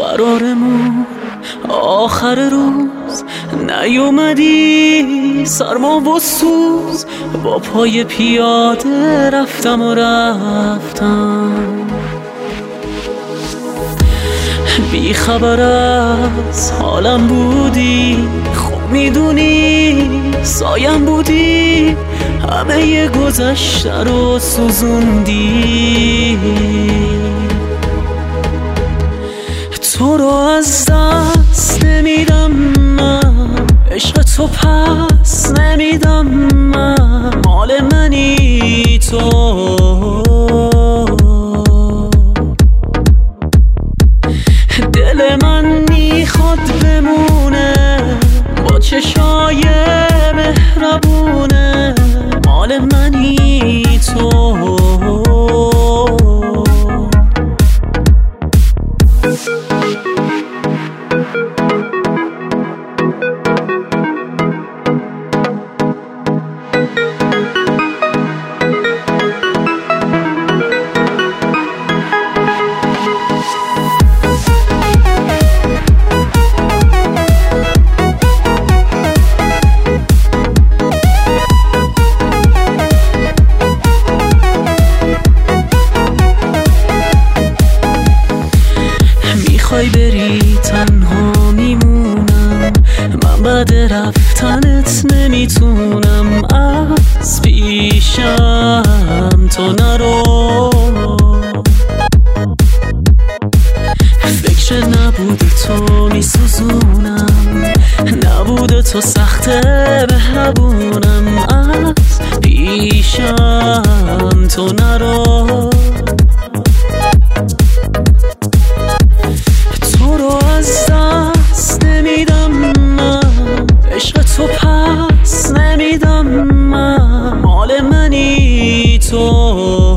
قرارمون آخر روز نیومدی، سرما و سوز با پای پیاده رفتم بی خبر از حالم بودی، خوب میدونی سایم بودی، همه گذشته رو سوزوندی. تو رو از دست نمیدم من، عشق تو پس نمیدم من، مال منی تو. دل من میخواد بمونه با چشای مهربونه، مال منی تو. میخوای بری تنها میمونم، من بعد رفتنت نمیتونم، از پیشم تو نرو. فکر نبود تو میسوزونم، نبود تو سخته بهبونم، از پیشم تو نرو. تو رو از دست نمیدم من، عشق تو پس نمیدم من، مال منی تو.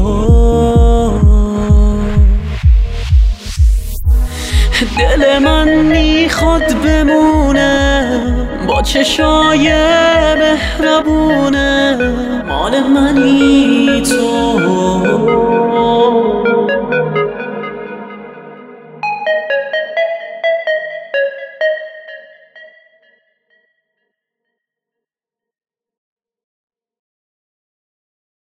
دل من میخواد بمونه با چشای مهربونه، مال منی تو.